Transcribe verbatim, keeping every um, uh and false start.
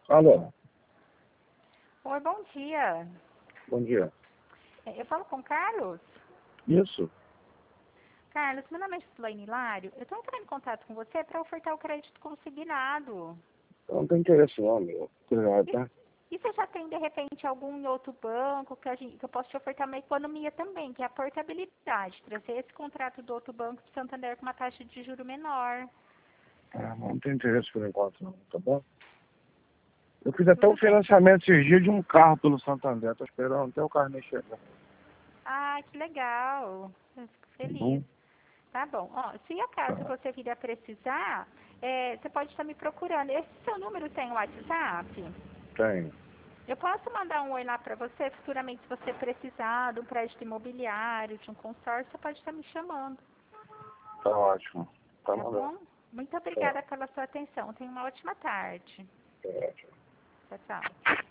Alô, Oi, bom dia. bom dia. É, Eu falo com o Carlos? Isso, Carlos, meu nome é Gislaine Hilário. Eu estou entrando em contato com você para ofertar o crédito consignado. eu não tenho interesse não, meu. Obrigado, E, tá? e você já tem, de repente, algum em outro banco que, a gente, que eu posso te ofertar uma economia também, que é a portabilidade, trazer esse contrato do outro banco de Santander com uma taxa de juro menor. Ah, não tenho interesse por enquanto não, tá bom? Eu fiz até o Tudo bem. financiamento esses dias de um carro pelo Santander, tô esperando até o carro me chegar. Ah, que legal. Eu fico Tá feliz. bom? Tá bom. Ó, se acaso Tá, você vir a precisar, é, você pode estar me procurando. Esse seu número tem WhatsApp? tenho. Eu posso mandar um oi lá para você, futuramente, se você precisar de um crédito imobiliário, de um consórcio, você pode estar me chamando, Tá ótimo. Tá tá mandando. bom? Muito Tá, obrigada pela sua atenção. Tenha uma ótima tarde. tá ótimo. Tchau, tchau.